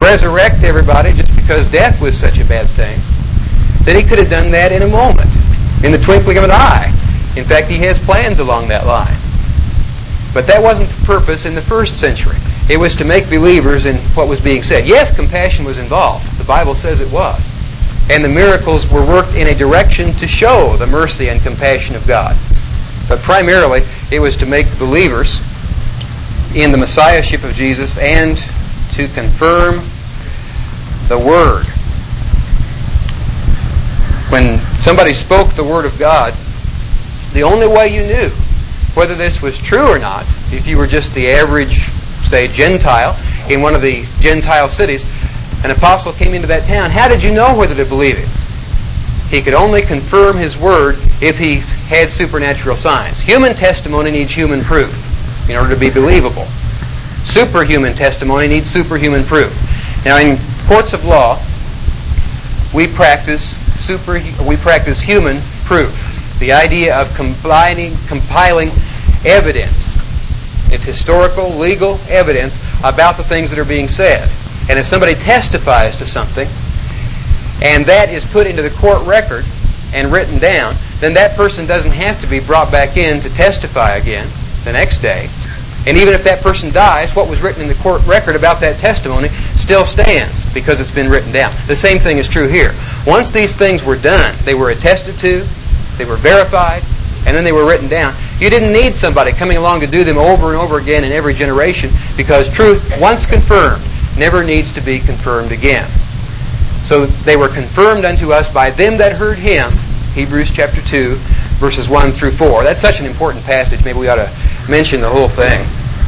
resurrect everybody just because death was such a bad thing, then He could have done that in a moment, in the twinkling of an eye. In fact, He has plans along that line. But that wasn't the purpose in the first century. It was to make believers in what was being said. Yes, compassion was involved. The Bible says it was. And the miracles were worked in a direction to show the mercy and compassion of God. But primarily, it was to make believers in the Messiahship of Jesus and to confirm the Word. When somebody spoke the Word of God, the only way you knew whether this was true or not, if you were just the average, say, Gentile in one of the Gentile cities, an apostle came into that town, how did you know whether to believe it? He could only confirm his word if he had supernatural signs. Human testimony needs human proof in order to be believable. Superhuman testimony needs superhuman proof. Now, in courts of law, we practice human proof. The idea of compiling evidence. It's historical, legal evidence about the things that are being said. And if somebody testifies to something, and that is put into the court record and written down, then that person doesn't have to be brought back in to testify again the next day. And even if that person dies, what was written in the court record about that testimony still stands because it's been written down. The same thing is true here. Once these things were done, they were attested to, they were verified, and then they were written down. You didn't need somebody coming along to do them over and over again in every generation, because truth, once confirmed, never needs to be confirmed again. So they were confirmed unto us by them that heard Him, Hebrews chapter 2, verses 1 through 4. That's such an important passage. Maybe we ought to mention the whole thing.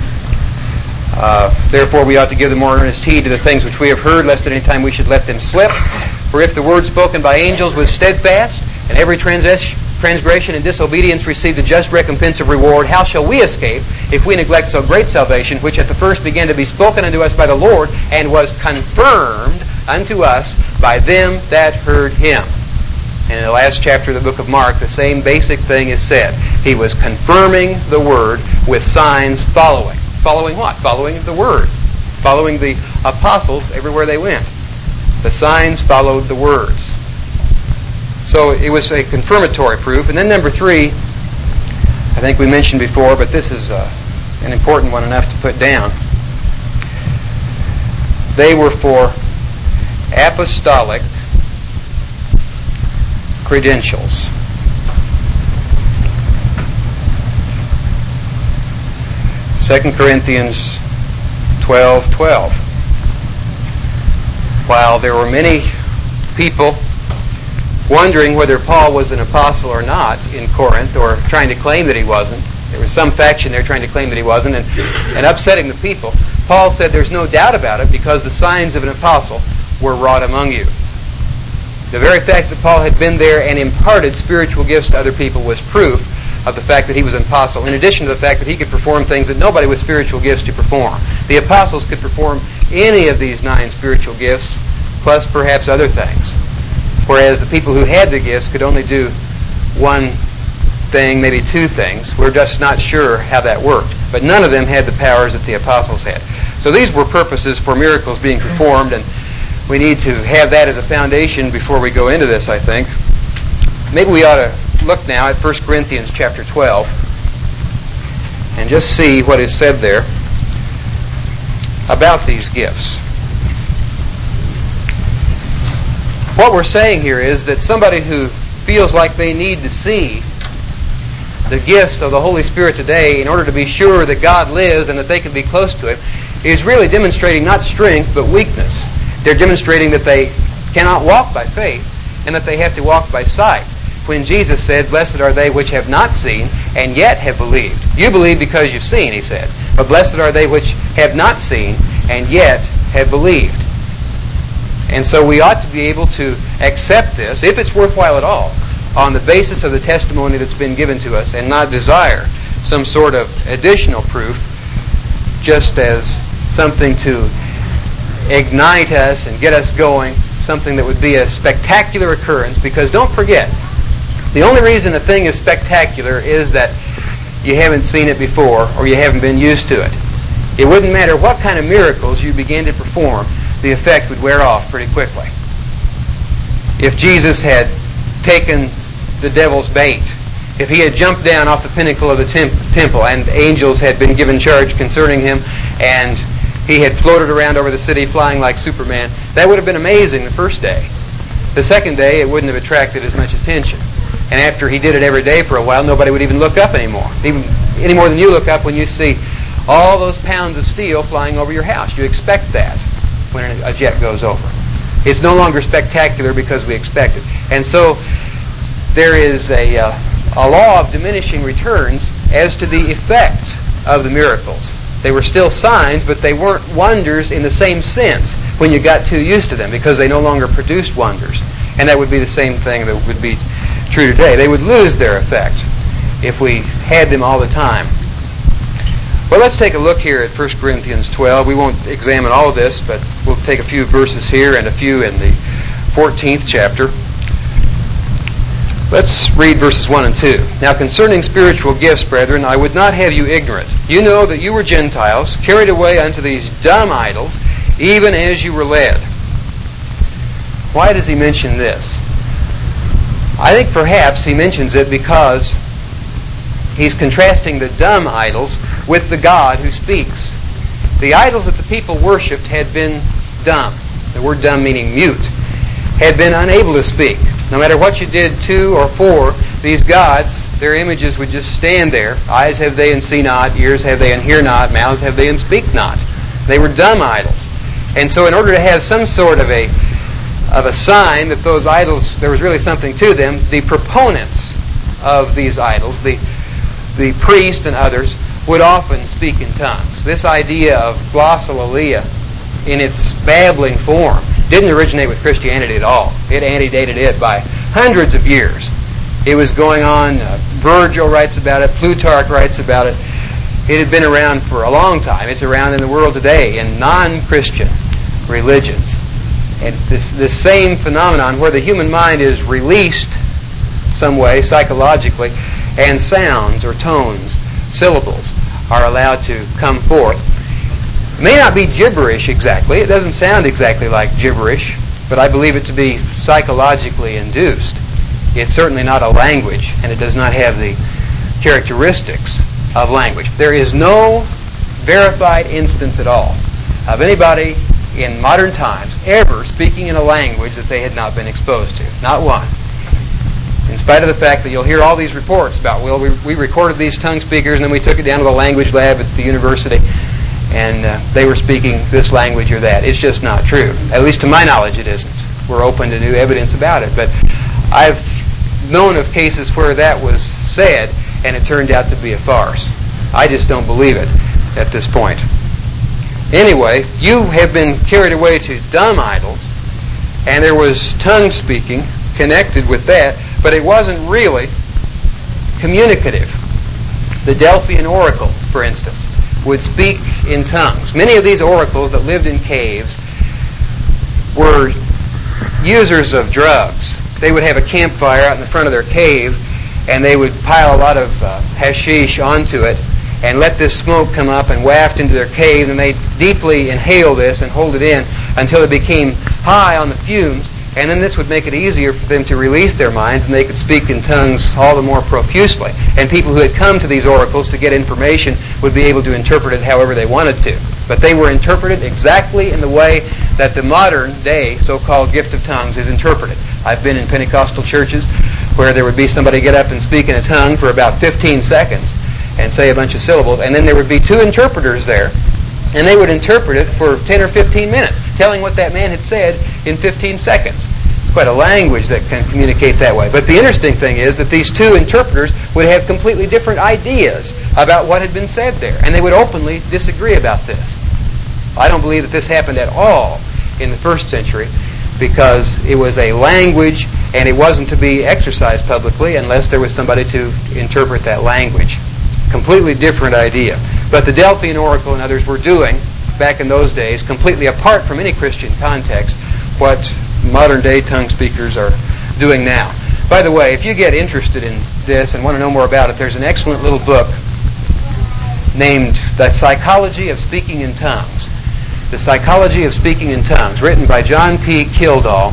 Therefore we ought to give the more earnest heed to the things which we have heard, lest at any time we should let them slip. For if the word spoken by angels was steadfast, and every transgression and disobedience received a just recompense of reward, how shall we escape if we neglect so great salvation, which at the first began to be spoken unto us by the Lord, and was confirmed unto us by them that heard Him? And in the last chapter of the book of Mark, the same basic thing is said. He was confirming the Word with signs following. Following what? Following the words. Following the apostles everywhere they went. The signs followed the words. So it was a confirmatory proof. And then number 3, I think we mentioned before, but this is an important one enough to put down. They were for apostolic credentials. 2 Corinthians 12:12. While there were many people wondering whether Paul was an apostle or not in Corinth, or trying to claim that he wasn't, there was some faction there trying to claim that he wasn't, and upsetting the people, Paul said there's no doubt about it, because the signs of an apostle were wrought among you. The very fact that Paul had been there and imparted spiritual gifts to other people was proof of the fact that he was an apostle, in addition to the fact that he could perform things that nobody with spiritual gifts could perform. The apostles could perform any of these 9 spiritual gifts, plus perhaps other things. Whereas the people who had the gifts could only do one thing, maybe 2 things. We're just not sure how that worked. But none of them had the powers that the apostles had. So these were purposes for miracles being performed, and we need to have that as a foundation before we go into this, I think. Maybe we ought to look now at 1 Corinthians chapter 12 and just see what is said there about these gifts. What we're saying here is that somebody who feels like they need to see the gifts of the Holy Spirit today in order to be sure that God lives and that they can be close to Him is really demonstrating not strength but weakness. They're demonstrating that they cannot walk by faith and that they have to walk by sight. When Jesus said, "Blessed are they which have not seen and yet have believed." You believe because you've seen, He said. But blessed are they which have not seen and yet have believed. And so we ought to be able to accept this, if it's worthwhile at all, on the basis of the testimony that's been given to us, and not desire some sort of additional proof just as something to ignite us and get us going, something that would be a spectacular occurrence. Because don't forget, the only reason a thing is spectacular is that you haven't seen it before or you haven't been used to it. It wouldn't matter what kind of miracles you begin to perform. the effect would wear off pretty quickly. If Jesus had taken the devil's bait, if he had jumped down off the pinnacle of the temple and angels had been given charge concerning him and he had floated around over the city flying like Superman, that would have been amazing the first day. The second day, it wouldn't have attracted as much attention. And after he did it every day for a while, nobody would even look up anymore. Even any more than you look up when you see all those pounds of steel flying over your house. You expect that when a jet goes over. It's no longer spectacular because we expect it. And so there is a law of diminishing returns as to the effect of the miracles. They were still signs, but they weren't wonders in the same sense when you got too used to them, because they no longer produced wonders. And that would be the same thing that would be true today. They would lose their effect if we had them all the time. Well, let's take a look here at 1 Corinthians 12. We won't examine all of this, but we'll take a few verses here and a few in the 14th chapter. Let's read verses 1 and 2. Now concerning spiritual gifts, brethren, I would not have you ignorant. You know that you were Gentiles, carried away unto these dumb idols, even as you were led. Why does he mention this? I think perhaps he mentions it because he's contrasting the dumb idols with the God who speaks. The idols that the people worshipped had been dumb. The word dumb meaning mute. Had been unable to speak. No matter what you did to or for these gods, their images would just stand there. Eyes have they and see not, ears have they and hear not, mouths have they and speak not. They were dumb idols. And so in order to have some sort of a sign that those idols, there was really something to them, the proponents of these idols, the priest and others, would often speak in tongues. This idea of glossolalia in its babbling form didn't originate with Christianity at all. It antedated it by hundreds of years. It was going on. Virgil writes about it. Plutarch writes about it. It had been around for a long time. It's around in the world today in non-Christian religions. And it's this same phenomenon where the human mind is released some way psychologically, and sounds or tones, syllables, are allowed to come forth. It may not be gibberish exactly. It doesn't sound exactly like gibberish, but I believe it to be psychologically induced. It's certainly not a language, and it does not have the characteristics of language. There is no verified instance at all of anybody in modern times ever speaking in a language that they had not been exposed to. Not one. In spite of the fact that you'll hear all these reports about, well, we recorded these tongue speakers and then we took it down to the language lab at the university and they were speaking this language or that. It's just not true. At least to my knowledge it isn't. We're open to new evidence about it. But I've known of cases where that was said and it turned out to be a farce. I just don't believe it at this point. Anyway, you have been carried away to dumb idols, and there was tongue speaking connected with that, but it wasn't really communicative. The Delphian oracle, for instance, would speak in tongues. Many of these oracles that lived in caves were users of drugs. They would have a campfire out in the front of their cave, and they would pile a lot of hashish onto it and let this smoke come up and waft into their cave, and they'd deeply inhale this and hold it in until it became high on the fumes, and then this would make it easier for them to release their minds, and they could speak in tongues all the more profusely. And people who had come to these oracles to get information would be able to interpret it however they wanted to. But they were interpreted exactly in the way that the modern day so-called gift of tongues is interpreted. I've been in Pentecostal churches where there would be somebody get up and speak in a tongue for about 15 seconds and say a bunch of syllables, and then there would be two interpreters there, and they would interpret it for 10 or 15 minutes, telling what that man had said in 15 seconds. It's quite a language that can communicate that way. But the interesting thing is that these two interpreters would have completely different ideas about what had been said there, and they would openly disagree about this. I don't believe that this happened at all in the first century, because it was a language, and it wasn't to be exercised publicly unless there was somebody to interpret that language. Completely different idea. But the Delphian oracle and others were doing, back in those days, completely apart from any Christian context, what modern-day tongue speakers are doing now. By the way, if you get interested in this and want to know more about it, there's an excellent little book named The Psychology of Speaking in Tongues. The Psychology of Speaking in Tongues, written by John P. Kildall,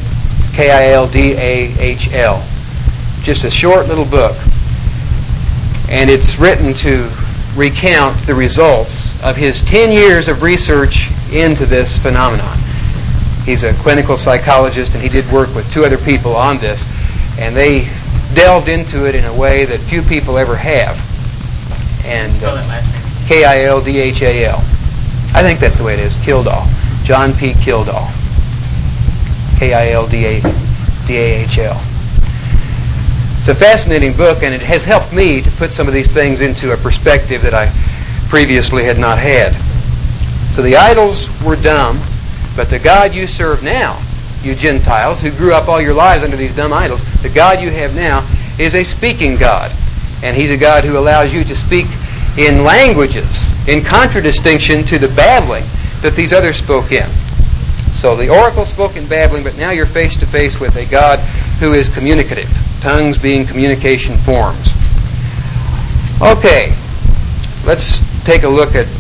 Kildahl. Just a short little book. And it's written to recount the results of his 10 years of research into this phenomenon. He's a clinical psychologist, and he did work with 2 other people on this, and they delved into it in a way that few people ever have. And Kildal. I think that's the way it is. Kildall. John P. Kildall. Kildal. It's a fascinating book, and it has helped me to put some of these things into a perspective that I previously had not had. So the idols were dumb, but the God you serve now, you Gentiles who grew up all your lives under these dumb idols, the God you have now is a speaking God. And He's a God who allows you to speak in languages, in contradistinction to the babbling that these others spoke in. So the oracle spoke in babbling, but now you're face to face with a God who is communicative, tongues being communication forms. Okay, let's take a look at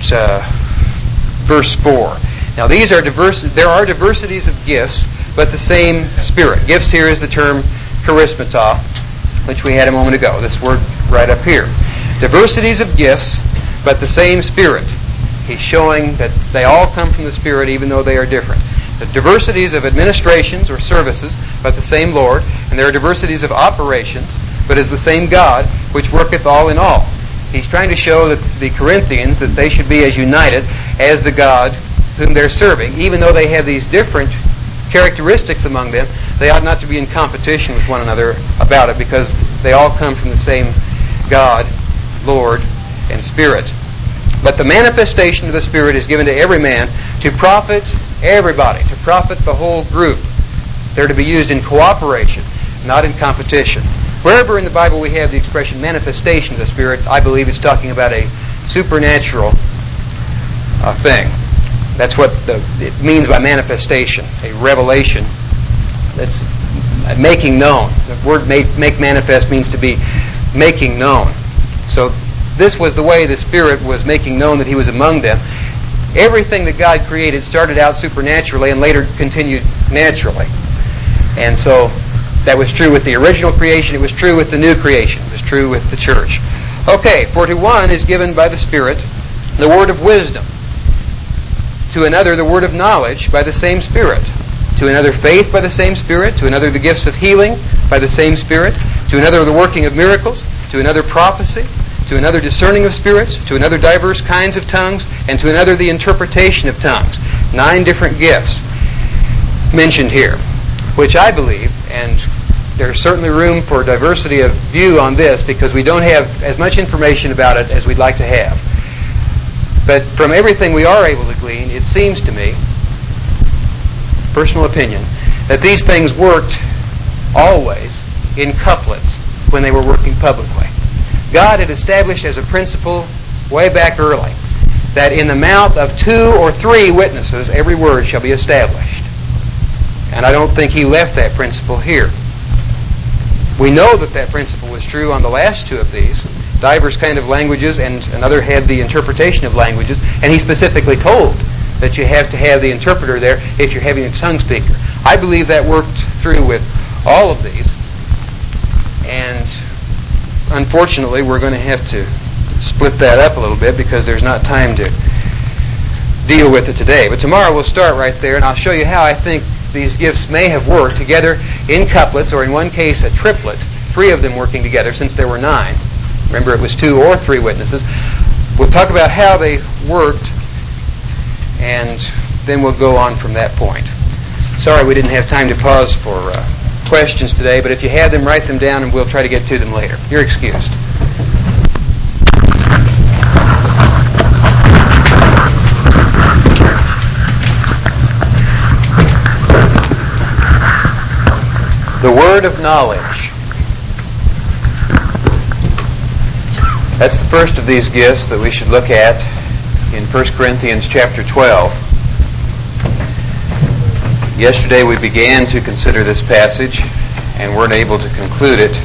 verse 4. Now these are there are diversities of gifts, but the same Spirit. Gifts here is the term charismata, which we had a moment ago, this word right up here. Diversities of gifts, but the same Spirit. He's showing that they all come from the Spirit, even though they are different. The diversities of administrations or services, but the same Lord. And there are diversities of operations, but is the same God, which worketh all in all. He's trying to show that the Corinthians, that they should be as united as the God whom they're serving. Even though they have these different characteristics among them, they ought not to be in competition with one another about it, because they all come from the same God, Lord, and Spirit. But the manifestation of the Spirit is given to every man to profit everybody, to profit the whole group. They're to be used in cooperation, not in competition. Wherever in the Bible we have the expression manifestation of the Spirit, I believe it's talking about a supernatural thing. That's what it means by manifestation, a revelation that's making known. The word make manifest means to be making known. So this was the way the Spirit was making known that He was among them. Everything that God created started out supernaturally and later continued naturally. And so that was true with the original creation. It was true with the new creation. It was true with the church. Okay, for to one is given by the Spirit the word of wisdom. To another the word of knowledge by the same Spirit. To another faith by the same Spirit. To another the gifts of healing by the same Spirit. To another the working of miracles. To another prophecy. To another discerning of spirits. To another diverse kinds of tongues. And to another the interpretation of tongues. 9 different gifts mentioned here, which I believe, and there's certainly room for diversity of view on this because we don't have as much information about it as we'd like to have. But from everything we are able to glean, it seems to me, personal opinion, that these things worked always in couplets when they were working publicly. God had established as a principle way back early that in the mouth of 2 or 3 witnesses every word shall be established. And I don't think He left that principle here. We know that that principle was true on the last 2 of these, diverse kind of languages, and another had the interpretation of languages, and He specifically told that you have to have the interpreter there if you're having a tongue speaker. I believe that worked through with all of these, and unfortunately we're going to have to split that up a little bit because there's not time to deal with it today. But tomorrow we'll start right there, and I'll show you how I think these gifts may have worked together in couplets, or in one case a triplet, 3 of them working together since there were 9. Remember, it was 2 or 3 witnesses. We'll talk about how they worked, and then we'll go on from that point. Sorry we didn't have time to pause for questions today, but if you have them, write them down, and we'll try to get to them later. You're excused. The word of knowledge. That's the first of these gifts that we should look at in 1 Corinthians chapter 12. Yesterday we began to consider this passage and weren't able to conclude it.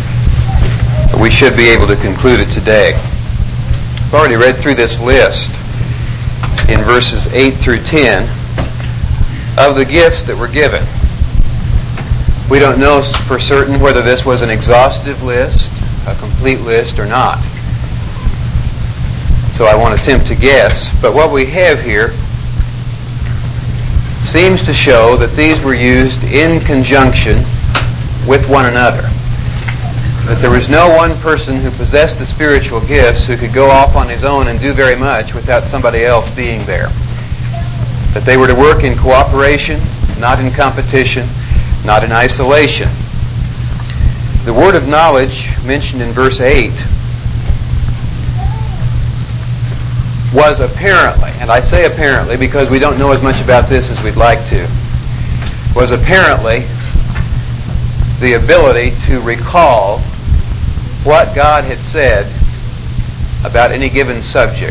But we should be able to conclude it today. I've already read through this list in verses 8 through 10 of the gifts that were given. We don't know for certain whether this was an exhaustive list, a complete list, or not. So I won't attempt to guess. But what we have here seems to show that these were used in conjunction with one another. That there was no one person who possessed the spiritual gifts who could go off on his own and do very much without somebody else being there. That they were to work in cooperation, not in competition, not in isolation. The word of knowledge mentioned in verse 8 was apparently, and I say apparently because we don't know as much about this as we'd like to, was apparently the ability to recall what God had said about any given subject.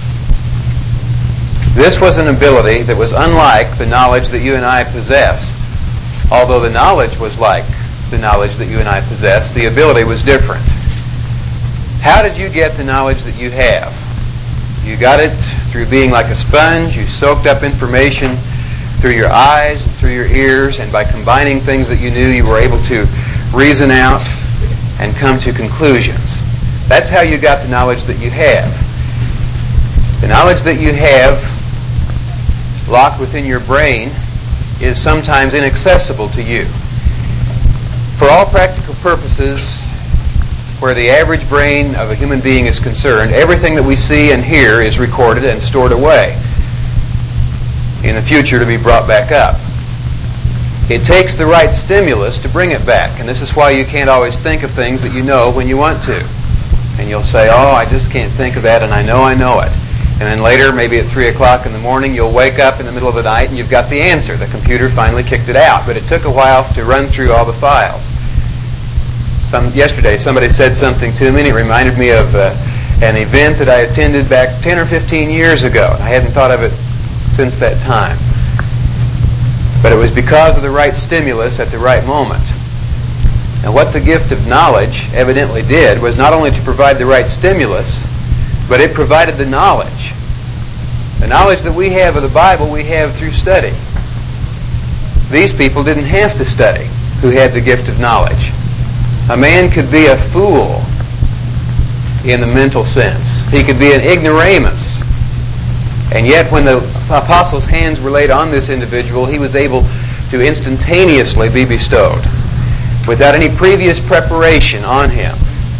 This was an ability that was unlike the knowledge that you and I possess. Although the knowledge was like the knowledge that you and I possess, the ability was different. How did you get the knowledge that you have? You got it through being like a sponge. You soaked up information through your eyes and through your ears, and by combining things that you knew, you were able to reason out and come to conclusions. That's how you got the knowledge that you have. The knowledge that you have locked within your brain is sometimes inaccessible to you. For all practical purposes, where the average brain of a human being is concerned, everything that we see and hear is recorded and stored away in the future to be brought back up. It takes the right stimulus to bring it back, and this is why you can't always think of things that you know when you want to. And you'll say, oh, I just can't think of that, and I know it. And then later, maybe at 3 o'clock in the morning, you'll wake up in the middle of the night and you've got the answer. The computer finally kicked it out, but it took a while to run through all the files. Yesterday, somebody said something to me, and it reminded me of an event that I attended back 10 or 15 years ago. I hadn't thought of it since that time. But it was because of the right stimulus at the right moment. And what the gift of knowledge evidently did was not only to provide the right stimulus, but it provided the knowledge. The knowledge that we have of the Bible, we have through study. These people didn't have to study who had the gift of knowledge. A man could be a fool in the mental sense. He could be an ignoramus. And yet when the apostles' hands were laid on this individual, he was able to instantaneously be bestowed, without any previous preparation on him,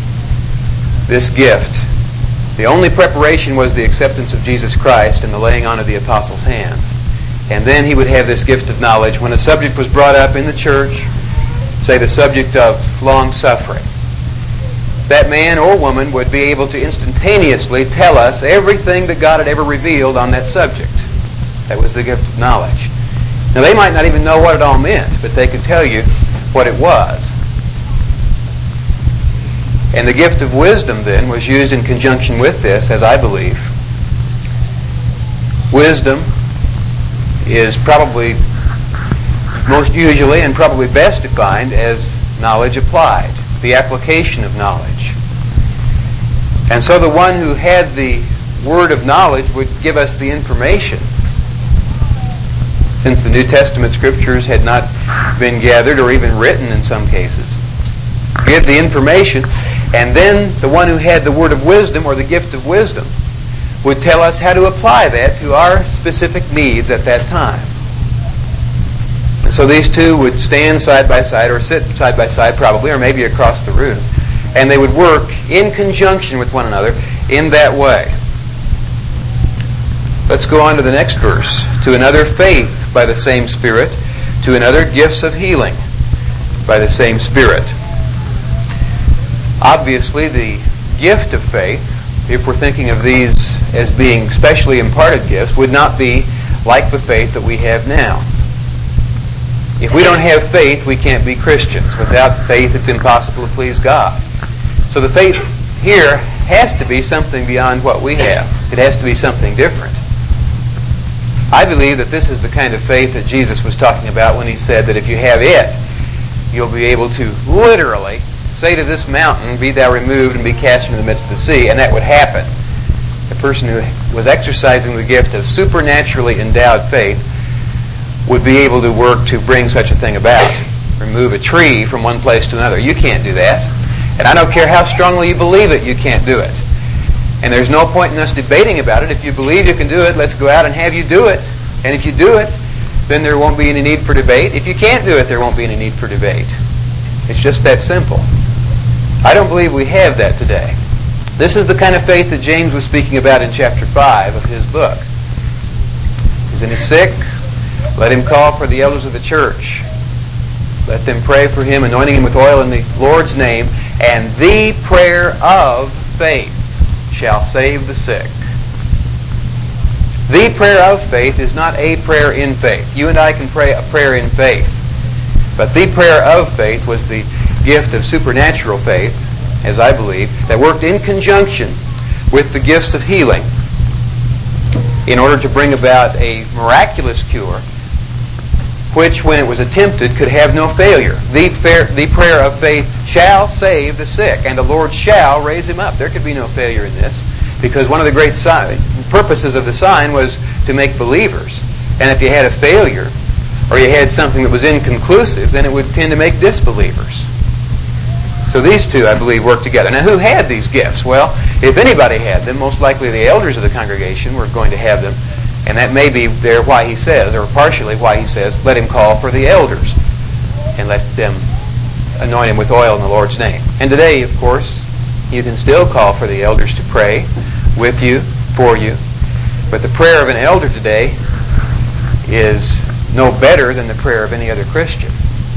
this gift. The only preparation was the acceptance of Jesus Christ and the laying on of the apostles' hands. And then he would have this gift of knowledge when a subject was brought up in the church, say the subject of long-suffering. That man or woman would be able to instantaneously tell us everything that God had ever revealed on that subject. That was the gift of knowledge. Now, they might not even know what it all meant, but they could tell you what it was. And the gift of wisdom, then, was used in conjunction with this, as I believe. Wisdom is probably most usually and probably best defined as knowledge applied, the application of knowledge. And so the one who had the word of knowledge would give us the information. Since the New Testament scriptures had not been gathered or even written in some cases. Give the information, and then the one who had the word of wisdom or the gift of wisdom would tell us how to apply that to our specific needs at that time. And so these two would stand side by side, or sit side by side probably, or maybe across the room, and they would work in conjunction with one another in that way. Let's go on to the next verse. To another, faith by the same Spirit. To another, gifts of healing by the same Spirit. Obviously, the gift of faith, if we're thinking of these as being specially imparted gifts, would not be like the faith that we have now. If we don't have faith, we can't be Christians. Without faith, it's impossible to please God. So the faith here has to be something beyond what we have. It has to be something different. I believe that this is the kind of faith that Jesus was talking about when he said that if you have it, you'll be able to literally say to this mountain, be thou removed and be cast into the midst of the sea, and that would happen. the person who was exercising the gift of supernaturally endowed faith, would be able to work to bring such a thing about. Remove a tree from one place to another. You can't do that. And I don't care how strongly you believe it, you can't do it. And there's no point in us debating about it. If you believe you can do it, let's go out and have you do it. And if you do it, then there won't be any need for debate. If you can't do it, there won't be any need for debate. It's just that simple. I don't believe we have that today. This is the kind of faith that James was speaking about in chapter 5 of his book. Is any sick? Let him call for the elders of the church. Let them pray for him, anointing him with oil in the Lord's name, and the prayer of faith shall save the sick. The prayer of faith is not a prayer in faith. You and I can pray a prayer in faith. But the prayer of faith was the gift of supernatural faith, as I believe, that worked in conjunction with the gifts of healing in order to bring about a miraculous cure, which, when it was attempted, could have no failure. The prayer of faith shall save the sick, and the Lord shall raise him up. There could be no failure in this, because one of the great purposes of the sign was to make believers. And if you had a failure, or you had something that was inconclusive, then it would tend to make disbelievers. So these two, I believe, work together. Now, who had these gifts? Well, if anybody had them, most likely the elders of the congregation were going to have them. And that may be there why he says, or partially why he says, let him call for the elders and let them anoint him with oil in the Lord's name. And today, of course, you can still call for the elders to pray with you, for you. But the prayer of an elder today is no better than the prayer of any other Christian.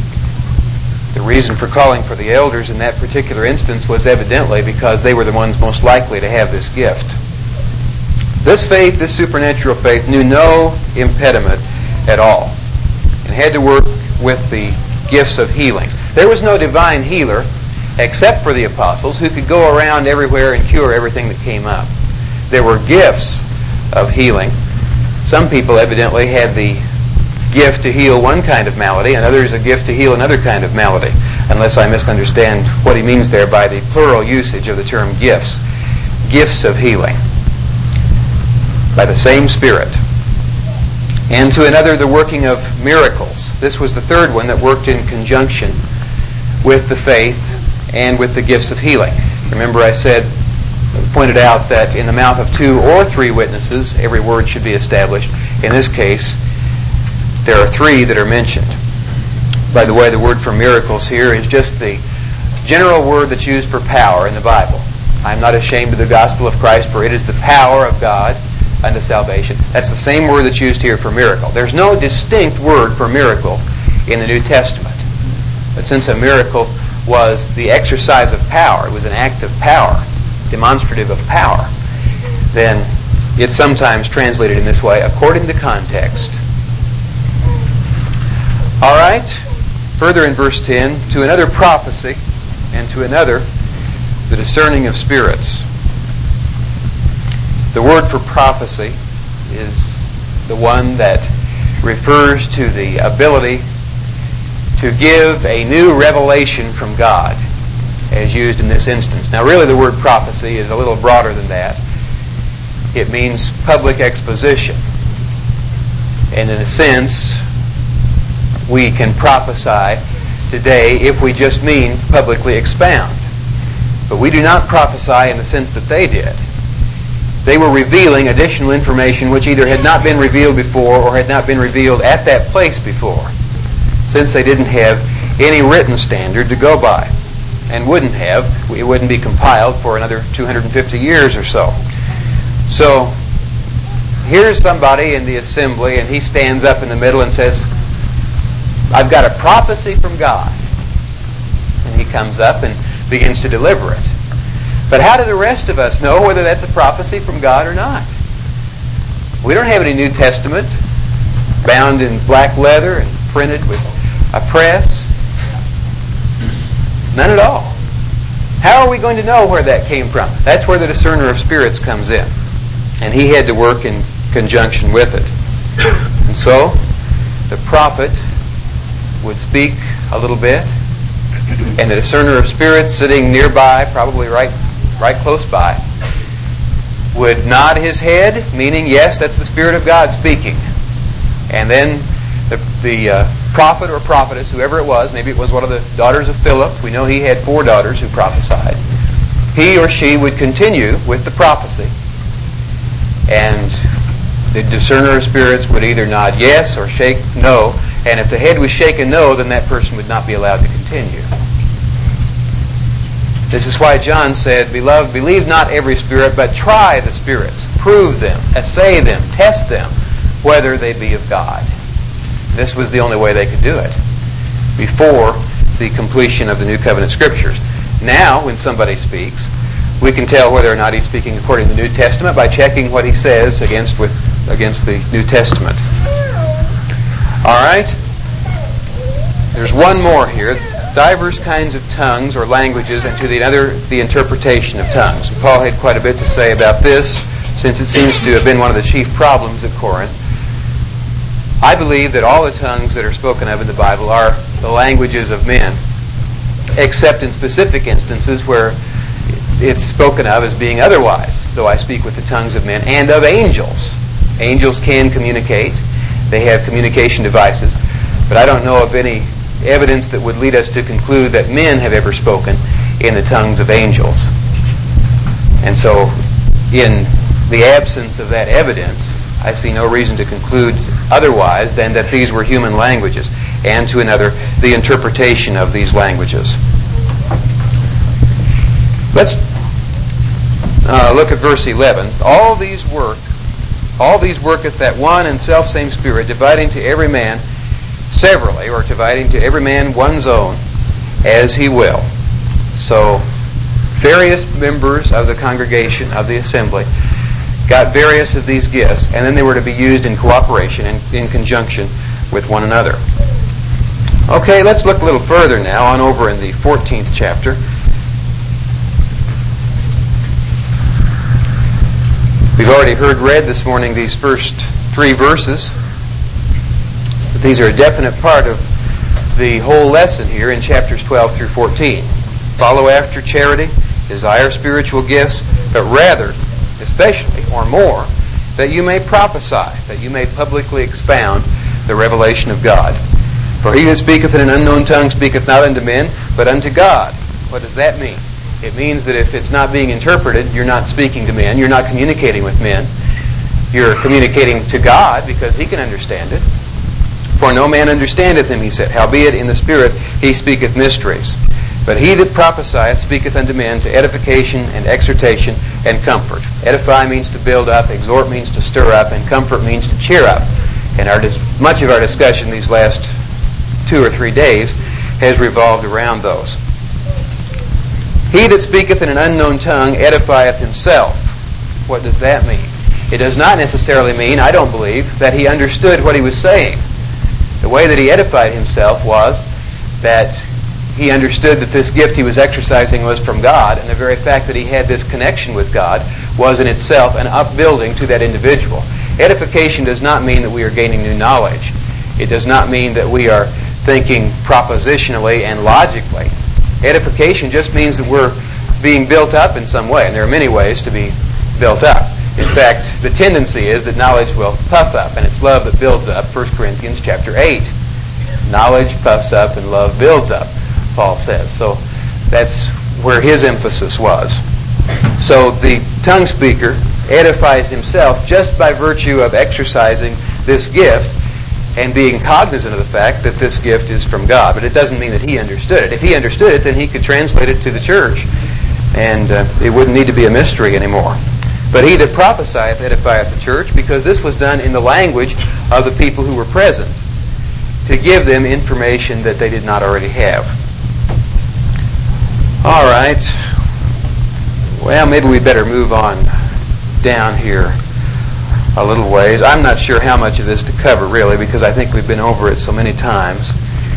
The reason for calling for the elders in that particular instance was evidently because they were the ones most likely to have this gift. This faith, this supernatural faith, knew no impediment at all and had to work with the gifts of healings. There was no divine healer except for the apostles who could go around everywhere and cure everything that came up. There were gifts of healing. Some people evidently had the gift to heal one kind of malady, and others a gift to heal another kind of malady, unless I misunderstand what he means there by the plural usage of the term gifts. Gifts of healing by the same Spirit. And to another, the working of miracles. This was the third one that worked in conjunction with the faith and with the gifts of healing. Remember I pointed out that in the mouth of 2 or 3 witnesses, every word should be established. In this case, there are 3 that are mentioned. By the way, the word for miracles here is just the general word that's used for power in the Bible. I'm not ashamed of the gospel of Christ, for it is the power of God unto salvation. That's the same word that's used here for miracle. There's no distinct word for miracle in the New Testament. But since a miracle was the exercise of power, it was an act of power, demonstrative of power, then it's sometimes translated in this way according to context. All right. Further in verse 10, to another prophecy, and to another the discerning of spirits. The word for prophecy is the one that refers to the ability to give a new revelation from God, as used in this instance. Now, really, the word prophecy is a little broader than that. It means public exposition. And in a sense, we can prophesy today if we just mean publicly expound. But we do not prophesy in the sense that they did. They were revealing additional information which either had not been revealed before or had not been revealed at that place before, since they didn't have any written standard to go by, and wouldn't have. It wouldn't be compiled for another 250 years or so. So here's somebody in the assembly, and he stands up in the middle and says, I've got a prophecy from God. And he comes up and begins to deliver it. But how do the rest of us know whether that's a prophecy from God or not? We don't have any New Testament bound in black leather and printed with a press. None at all. How are we going to know where that came from? That's where the discerner of spirits comes in. And he had to work in conjunction with it. And so, the prophet would speak a little bit, and the discerner of spirits sitting nearby, probably right close by, would nod his head, meaning, yes, that's the Spirit of God speaking. And then the prophet or prophetess, whoever it was, maybe it was one of the daughters of Philip, we know he had 4 daughters who prophesied, he or she would continue with the prophecy. And the discerner of spirits would either nod yes or shake no. And if the head was shaken no, then that person would not be allowed to continue. This is why John said, Beloved, believe not every spirit, but try the spirits. Prove them, assay them, test them, whether they be of God. This was the only way they could do it before the completion of the New Covenant Scriptures. Now, when somebody speaks, we can tell whether or not he's speaking according to the New Testament by checking what he says against the New Testament. All right? There's one more here. Divers kinds of tongues or languages, and to the other, the interpretation of tongues. And Paul had quite a bit to say about this, since it seems to have been one of the chief problems at Corinth. I believe that all the tongues that are spoken of in the Bible are the languages of men, except in specific instances where it's spoken of as being otherwise, though I speak with the tongues of men and of angels. Angels can communicate. They have communication devices. But I don't know of any evidence that would lead us to conclude that men have ever spoken in the tongues of angels. And so, in the absence of that evidence, I see no reason to conclude otherwise than that these were human languages, and to another, the interpretation of these languages. Let's look at verse 11. All these worketh that one and selfsame Spirit, dividing to every man severally, or dividing to every man one's own, as he will. So, various members of the congregation, of the assembly, got various of these gifts, and then they were to be used in cooperation and in conjunction with one another. Okay, let's look a little further now, on over in the 14th chapter. We've already heard read this morning these first 3 verses. But these are a definite part of the whole lesson here in chapters 12 through 14. Follow after charity, desire spiritual gifts, but rather, especially, or more, that you may prophesy, that you may publicly expound the revelation of God. For he that speaketh in an unknown tongue speaketh not unto men, but unto God. What does that mean? It means that if it's not being interpreted, you're not speaking to men, you're not communicating with men. You're communicating to God because he can understand it. For no man understandeth him, he said. Howbeit in the Spirit he speaketh mysteries. But he that prophesieth speaketh unto men to edification and exhortation and comfort. Edify means to build up, exhort means to stir up, and comfort means to cheer up. And much of our discussion these last 2 or 3 days has revolved around those. He that speaketh in an unknown tongue edifieth himself. What does that mean? It does not necessarily mean, I don't believe, that he understood what he was saying. The way that he edified himself was that he understood that this gift he was exercising was from God, and the very fact that he had this connection with God was in itself an upbuilding to that individual. Edification does not mean that we are gaining new knowledge. It does not mean that we are thinking propositionally and logically. Edification just means that we're being built up in some way, and there are many ways to be built up. In fact, the tendency is that knowledge will puff up, and it's love that builds up. 1 Corinthians chapter 8. Knowledge puffs up and love builds up, Paul says. So that's where his emphasis was. So the tongue speaker edifies himself just by virtue of exercising this gift and being cognizant of the fact that this gift is from God. But it doesn't mean that he understood it. If he understood it, then he could translate it to the church, and it wouldn't need to be a mystery anymore. But he that prophesieth edifieth the church, because this was done in the language of the people who were present, to give them information that they did not already have. All right. Well, maybe we better move on down here a little ways. I'm not sure how much of this to cover, really, because I think we've been over it so many times.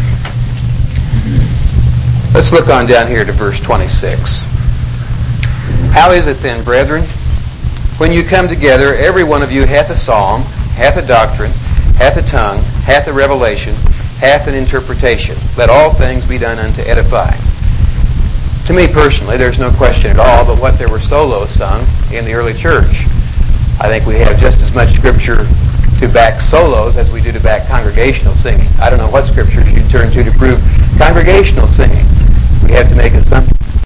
Let's look on down here to verse 26. How is it then, brethren? When you come together, every one of you hath a psalm, hath a doctrine, hath a tongue, hath a revelation, hath an interpretation. Let all things be done unto edifying. To me personally, there's no question at all but what there were solos sung in the early church. I think we have just as much Scripture to back solos as we do to back congregational singing. I don't know what Scriptures you turn to prove congregational singing. We have to make assumptions